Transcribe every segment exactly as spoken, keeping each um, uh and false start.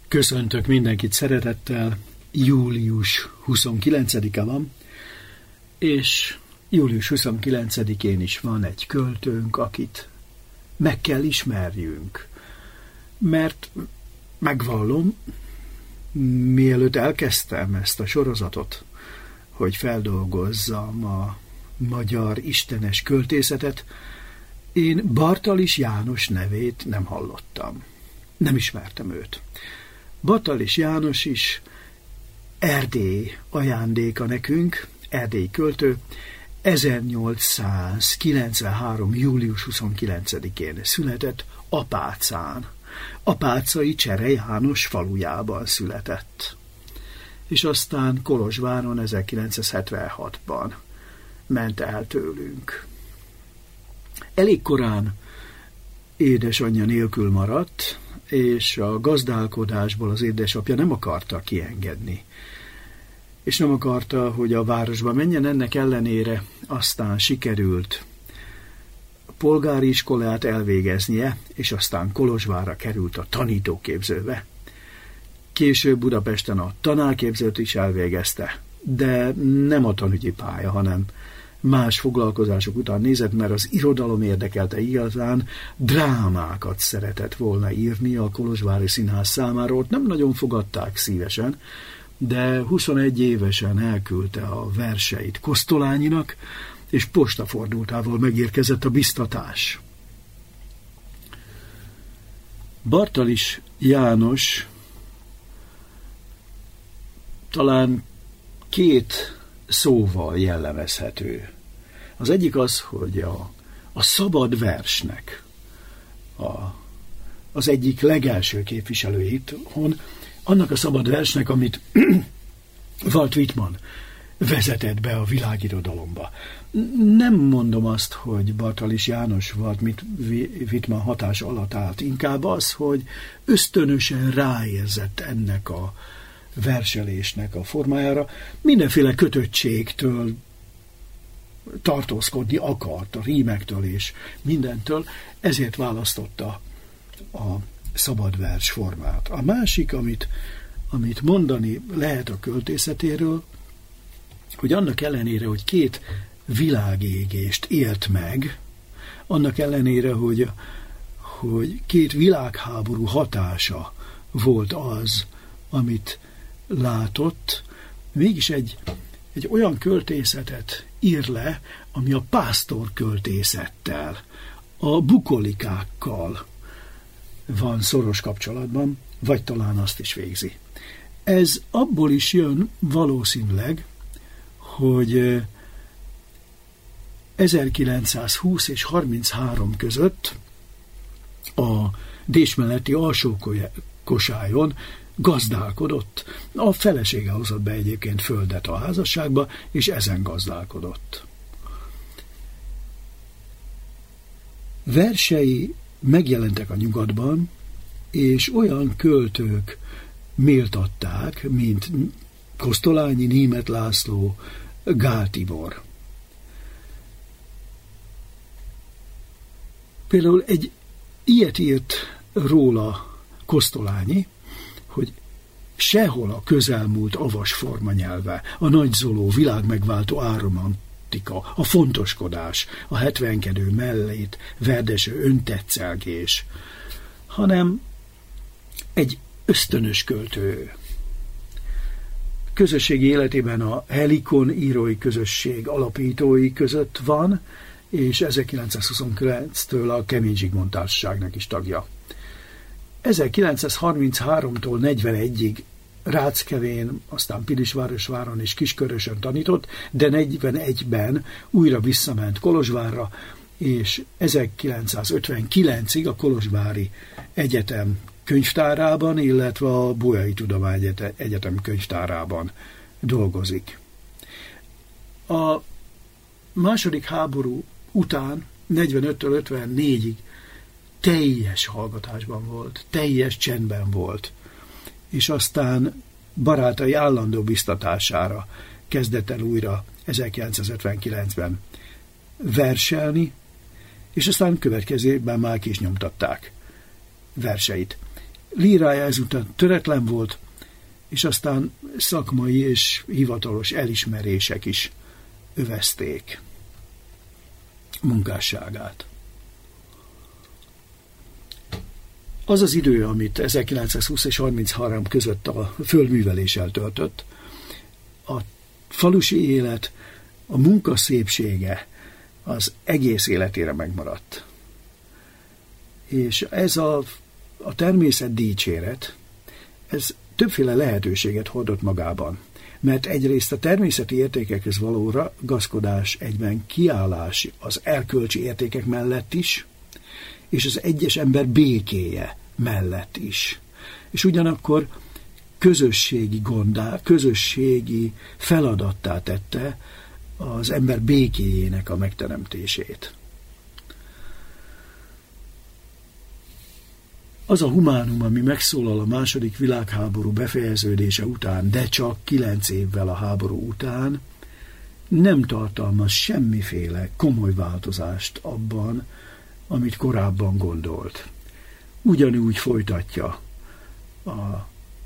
Köszöntök mindenkit szeretettel, július huszonkilencedike van, és július huszonkilencedikén is van egy költőnk, akit meg kell ismerjünk, mert megvallom, mielőtt elkezdtem ezt a sorozatot, hogy feldolgozzam a magyar istenes költészetet, én Bartalis János nevét nem hallottam. Nem ismertem őt. Bartalis János is Erdély ajándéka nekünk, erdélyi költő, ezernyolcszázkilencvenhárom. július huszonkilencedikén született Apácán. Apácai Csere János falujában született. És aztán Kolozsváron ezerkilencszázhetvenhatban ment el tőlünk. Elég korán édesanyja nélkül maradt, és a gazdálkodásból az édesapja nem akarta kiengedni. És nem akarta, hogy a városba menjen, ennek ellenére aztán sikerült polgári iskolát elvégeznie, és aztán Kolozsvárra került a tanítóképzőbe. Később Budapesten a tanárképzőt is elvégezte, de nem a tanügyi pálya, hanem más foglalkozások után nézett, mert az irodalom érdekelte igazán, drámákat szeretett volna írni a Kolozsvári Színház számára, ott nem nagyon fogadták szívesen, de huszonegy évesen elküldte a verseit Kosztolányinak, és postafordultával megérkezett a biztatás. Bartalis János talán két szóval jellemezhető. Az egyik az, hogy a, a szabad versnek a, az egyik legelső képviselő itthon, annak a szabad versnek, amit Walt Whitman vezetett be a világirodalomba. Nem mondom azt, hogy Bartalis János Walt Whitman hatás alatt állt, inkább az, hogy ösztönösen ráérzett ennek a verselésnek a formájára, mindenféle kötöttségtől tartózkodni akart, a rímektől és mindentől, ezért választotta a szabad vers formát. A másik, amit, amit mondani lehet a költészetéről, hogy annak ellenére, hogy két világégést élt meg, annak ellenére, hogy, hogy két világháború hatása volt az, amit látott, mégis egy, egy olyan költészetet ír le, ami a pásztor költészettel, a bukolikákkal van szoros kapcsolatban, vagy talán azt is végzi. Ez abból is jön valószínűleg, hogy ezerkilencszázhúsz és harminchárom között a Dés melletti alsó Kosályon gazdálkodott. A felesége hozott be egyébként földet a házasságba, és ezen gazdálkodott. Versei megjelentek a nyugatban, és olyan költők méltatták, mint Kosztolányi, Németh László, Gál Tibor. Például egy ilyet írt róla Kosztolányi, hogy sehol a közelmúlt avas formanyelve, a nagyzoló, világmegváltó áromantika, a fontoskodás, a hetvenkedő mellét, verdeső öntetszelgés, hanem egy ösztönös költő. Közösségi életében a Helikon írói közösség alapítói között van, és ezerkilencszázhuszonkilenctől a Kemény Zsigmond Társaságnak is tagja. ezerkilencszázharmincháromtól negyvenegyig Ráckevén, aztán Pilisvárosváron és Kiskörösön tanított, de negyvenegyben újra visszament Kolozsvárra, és ezerkilencszázötvenkilencig a Kolozsvári Egyetem könyvtárában, illetve a Bolyai Tudományegyetem könyvtárában dolgozik. A második háború után, negyvenöttől ötvennégyig teljes hallgatásban volt, teljes csendben volt, és aztán barátai állandó biztatására kezdett el újra ezerkilencszázötvenkilencben verselni, és aztán következő évben már ki is nyomtatták verseit. Lírája ezután töretlen volt, és aztán szakmai és hivatalos elismerések is övezték munkásságát. Az az idő, amit ezerkilencszázhúsz és harminchárom között a földműveléssel töltött, a falusi élet, a munka szépsége az egész életére megmaradt. És ez a, a természet dicséret, ez többféle lehetőséget hordott magában, mert egyrészt a természeti értékekhez való ragaszkodás, egyben kiállás az erkölcsi értékek mellett is, és az egyes ember békéje mellett is. És ugyanakkor közösségi gondá, közösségi feladattá tette az ember békéjének a megteremtését. Az a humánum, ami megszólal a második világháború befejeződése után, de csak kilenc évvel a háború után, nem tartalmaz semmiféle komoly változást abban, amit korábban gondolt. Ugyanúgy folytatja a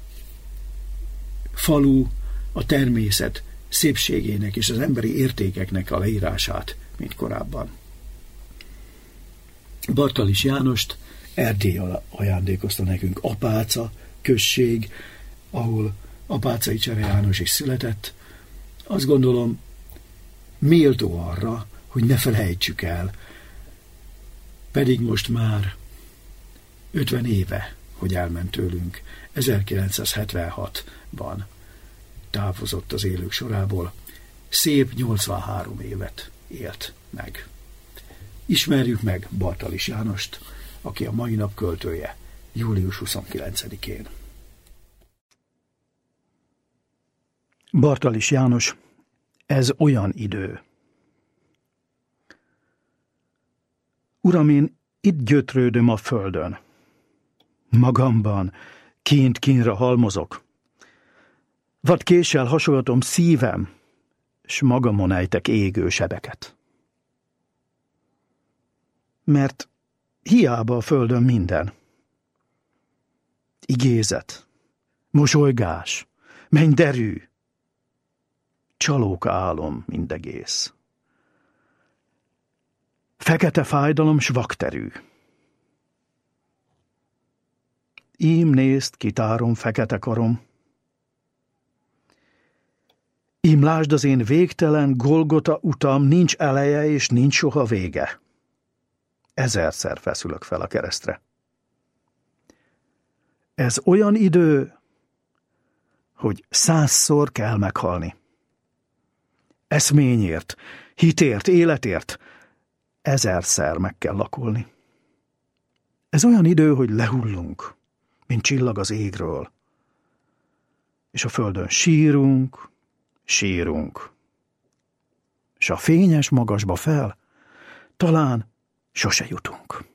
falu, a természet szépségének és az emberi értékeknek a leírását, mint korábban. Bartalis Jánost Erdély ajándékozta nekünk, Apáca község, ahol Apáczai Csere János is született. Azt gondolom, méltó arra, hogy ne felejtsük el, pedig most már ötven éve, hogy elment tőlünk, ezerkilencszázhetvenhatban távozott az élők sorából, szép nyolcvanhárom évet élt meg. Ismerjük meg Bartalis Jánost, aki a mai nap költője, július huszonkilencedikén. Bartalis János, ez olyan idő. Uram, én itt gyötrődöm a földön. Magamban kint kínra halmozok. Vad késsel hasogatom szívem, s magamon ejtek égő sebeket. Mert hiába a földön minden. Igézet, mosolygás, mennyderű, csalóka álom mindegész. Fekete fájdalom s vakterű. Ím nézd, kitárom fekete karom. Ím lásd az én végtelen Golgota utam, nincs eleje és nincs soha vége. Ezerszer feszülök fel a keresztre. Ez olyan idő, hogy százszor kell meghalni. Eszményért, hitért, életért ezerszer meg kell lakolni. Ez olyan idő, hogy lehullunk, mint csillag az égről, és a földön sírunk, sírunk, és a fényes magasba fel talán sose jutunk.